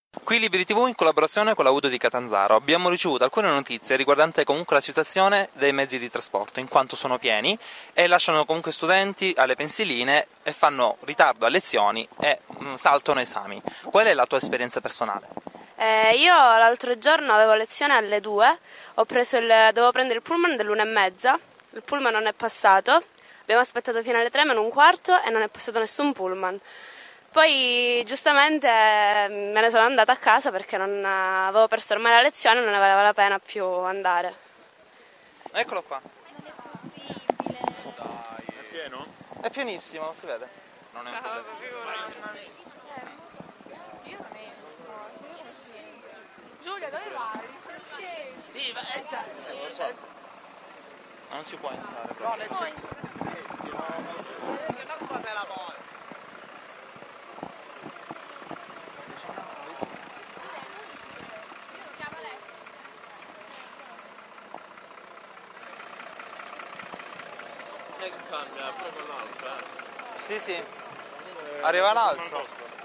Qui Liberi TV in collaborazione con la UDO di Catanzaro abbiamo ricevuto alcune notizie riguardanti comunque la situazione dei mezzi di trasporto, in quanto sono pieni e lasciano comunque studenti alle pensiline e fanno ritardo a lezioni e saltano esami. Qual è la tua esperienza personale? Io l'altro giorno avevo lezione alle 2, dovevo prendere il pullman dell'1:30, il pullman non è passato, abbiamo aspettato fino alle 3 meno un quarto e non è passato nessun pullman. Poi giustamente me ne sono andata a casa perché non avevo perso ormai la lezione e non ne valeva la pena più andare. Eccolo qua. Non è possibile. Dai, è pieno? È pienissimo, si vede. Non è un problema. Giulia, dove vai? Non si può entrare. No, nel senso. Non fate la voce. Che cambia proprio l'altra. Sì, sì. Arriva l'altro.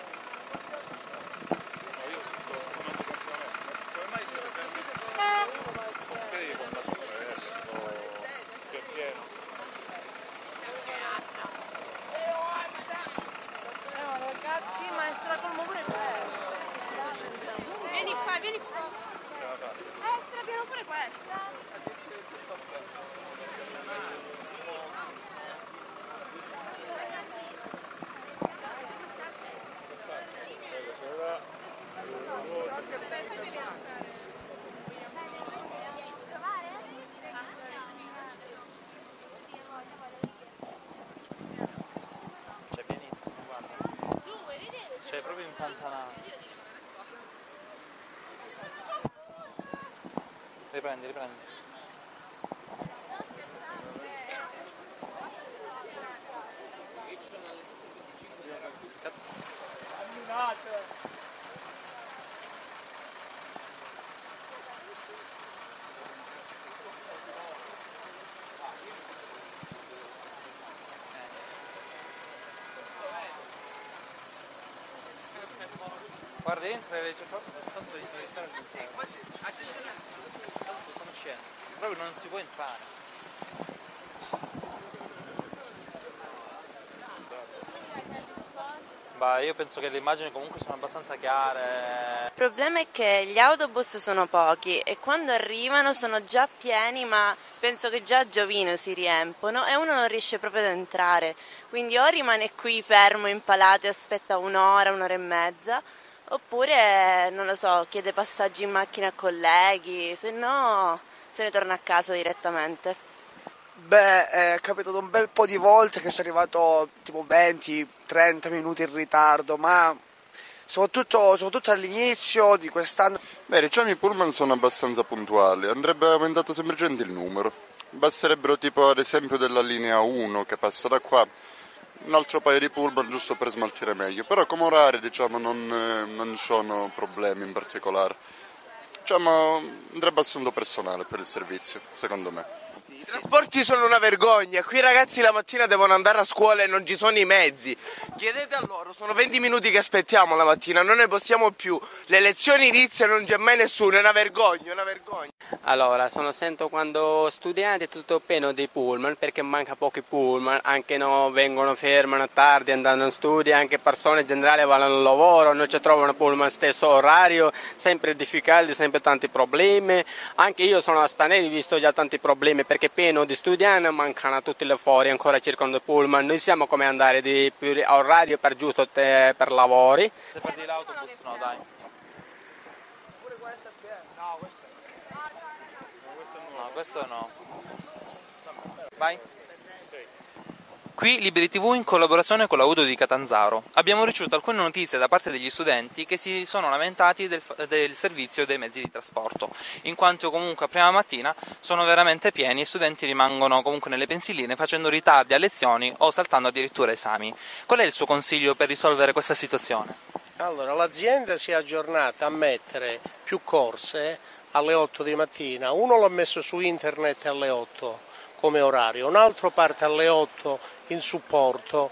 Come mai siete sempre credi con la soppresso che è pieno? Ragazzi, ma è stracolmo pure questo. Vieni qua, vieni qua. È strapieno pure questa. C'è pienissimo, guarda. C'è proprio impantanato. Riprendi. Guarda, entra e c'è proprio soltanto di stare al sì, quasi. Attenzione. Stanno scendendo. Proprio non si può entrare. Beh, io penso che le immagini comunque sono abbastanza chiare. Il problema è che gli autobus sono pochi e quando arrivano sono già pieni, ma penso che già a Giovino si riempono e uno non riesce proprio ad entrare. Quindi o rimane qui fermo, impalato e aspetta un'ora e mezza, oppure, non lo so, chiede passaggi in macchina a colleghi, se no se ne torna a casa direttamente. Beh, è capitato un bel po' di volte che sono arrivato tipo 20-30 minuti in ritardo, ma soprattutto all'inizio di quest'anno. Beh, diciamo i pullman sono abbastanza puntuali, andrebbe aumentato semplicemente il numero. Basterebbero tipo ad esempio della linea 1 che passa da qua, un altro paio di pullman giusto per smaltire meglio, però come orari diciamo non ci sono problemi in particolare. Diciamo andrebbe assunto personale per il servizio, secondo me. I trasporti sono una vergogna, qui i ragazzi la mattina devono andare a scuola e non ci sono i mezzi. Chiedete a loro, sono 20 minuti che aspettiamo la mattina, non ne possiamo più. Le lezioni iniziano e non c'è mai nessuno, è una vergogna, Allora, sento quando studiati è tutto pieno di pullman perché manca pochi pullman, anche no, vengono fermano tardi andando in studio, anche persone in generale vanno al lavoro, non ci trovano pullman stesso orario, sempre difficoltà, sempre tanti problemi. Anche io sono a Stanelli, ho visto già tanti problemi perché è pieno di studiati, mancano tutti le fuori, ancora circa due pullman, noi siamo come andare di più a orario per giusto per lavori. Se perdi l'autobus no, dai. Pure questa è piena. No, Questo no. Vai. Qui Liberi TV in collaborazione con la UDO di Catanzaro abbiamo ricevuto alcune notizie da parte degli studenti che si sono lamentati del servizio dei mezzi di trasporto, in quanto comunque a prima mattina sono veramente pieni e gli studenti rimangono comunque nelle pensiline facendo ritardi a lezioni o saltando addirittura esami. Qual è il suo consiglio per risolvere questa situazione? Allora, l'azienda si è aggiornata a mettere più corse alle 8 di mattina, uno l'ha messo su internet alle 8 come orario, un altro parte alle 8 in supporto,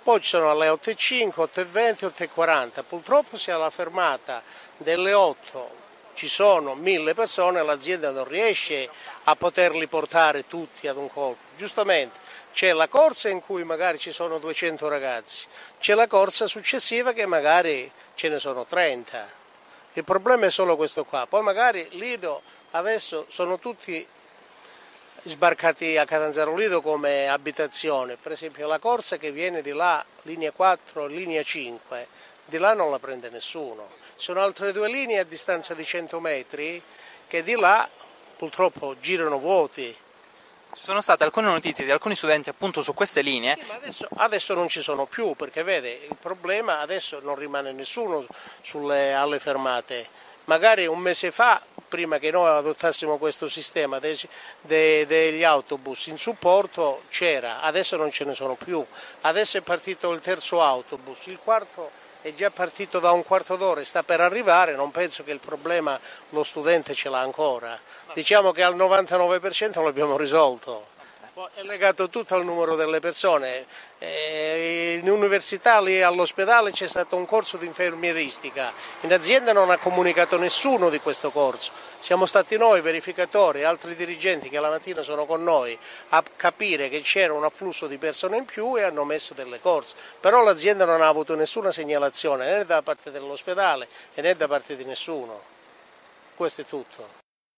poi ci sono alle 8.05, 8.20, 8.40. Purtroppo se alla fermata delle 8 ci sono 1000 persone, l'azienda non riesce a poterli portare tutti ad un colpo. Giustamente c'è la corsa in cui magari ci sono 200 ragazzi, c'è la corsa successiva che magari ce ne sono 30. Il problema è solo questo qua. Poi magari Lido adesso sono tutti sbarcati a Catanzaro Lido come abitazione. Per esempio la corsa che viene di là, linea 4, linea 5, di là non la prende nessuno. Ci sono altre 2 linee a distanza di 100 metri che di là purtroppo girano vuoti. Ci sono state alcune notizie di alcuni studenti appunto su queste linee. Sì, ma adesso non ci sono più, perché vede, il problema adesso non rimane nessuno alle fermate. Magari un mese fa, prima che noi adottassimo questo sistema degli autobus in supporto, c'era, adesso non ce ne sono più. Adesso è partito il terzo autobus, il quarto è già partito da un quarto d'ora e sta per arrivare, non penso che il problema lo studente ce l'ha ancora. Diciamo che al 99% l'abbiamo risolto. È legato tutto al numero delle persone. In università, lì all'ospedale, c'è stato un corso di infermieristica. In azienda non ha comunicato nessuno di questo corso. Siamo stati noi, verificatori e altri dirigenti che la mattina sono con noi, a capire che c'era un afflusso di persone in più e hanno messo delle corse. Però l'azienda non ha avuto nessuna segnalazione né da parte dell'ospedale né da parte di nessuno. Questo è tutto.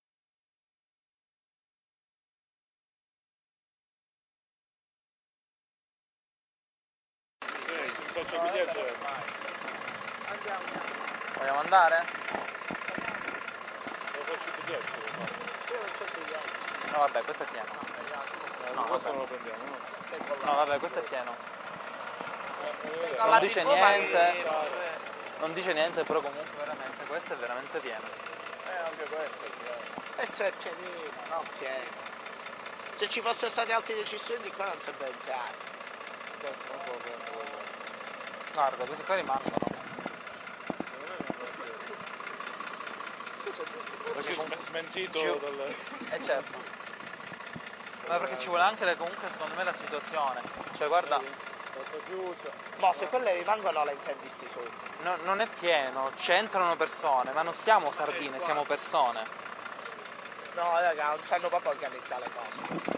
Faccio il biglietto. Vogliamo andare? Lo faccio il biglietto. Io non c'ho biglietto. No vabbè, questo è pieno. No, questo non lo prendiamo, no? No vabbè, questo è pieno. Non dice niente. Non dice niente, però comunque veramente questo è veramente pieno. Anche questo è pieno. Questo è pienino, non pieno. Se ci fossero stati altri decisioni qua non sarebbe entrato. Guarda, questi qua rimangono. Così smentito dal... Certo. Ma perché ci vuole anche comunque secondo me la situazione. Cioè guarda. No, se quelle rimangono le intervisti solo. No, non è pieno, c'entrano persone, ma non siamo sardine, siamo persone. No raga, non sanno proprio organizzare le cose.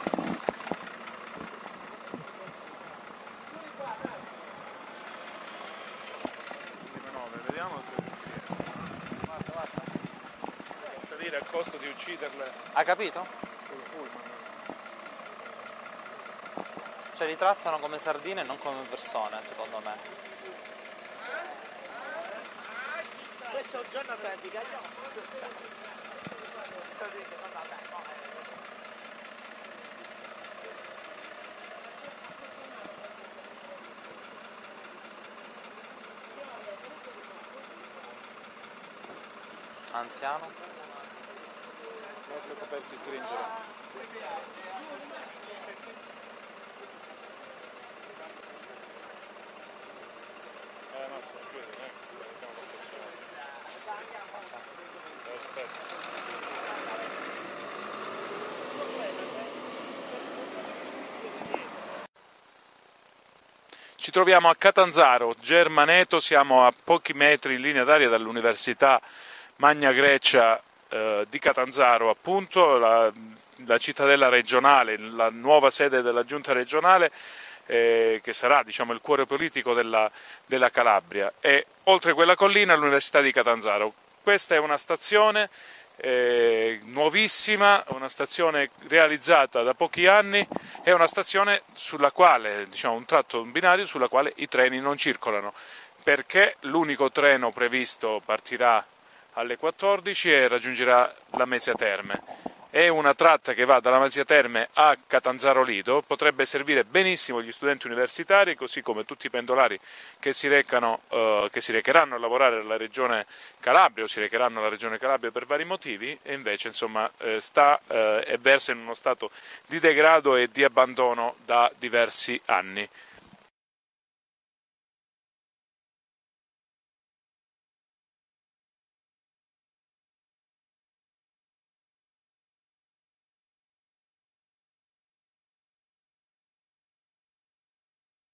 Vediamo se ci riesco. Guarda. Salire a costo di ucciderle. Ha capito? Col pullman. Cioè li trattano come sardine e non come persone, secondo me. Questo giorno sarà di Anziano. Basta sapersi stringere. No, sono chiusi, Perfetto. Ci troviamo a Catanzaro, Germaneto, siamo a pochi metri in linea d'aria dall'Università Magna Grecia di Catanzaro, appunto, la cittadella regionale, la nuova sede della giunta regionale, che sarà, diciamo, il cuore politico della Calabria, e oltre quella collina l'Università di Catanzaro. Questa è una stazione nuovissima, una stazione realizzata da pochi anni, è una stazione sulla quale, diciamo, un binario sulla quale i treni non circolano, perché l'unico treno previsto partirà alle 14 e raggiungerà la Lamezia Terme. È una tratta che va dalla Lamezia Terme a Catanzaro Lido, potrebbe servire benissimo gli studenti universitari, così come tutti i pendolari che si recheranno a lavorare alla Regione Calabria o si recheranno alla Regione Calabria per vari motivi, e invece insomma versa in uno stato di degrado e di abbandono da diversi anni.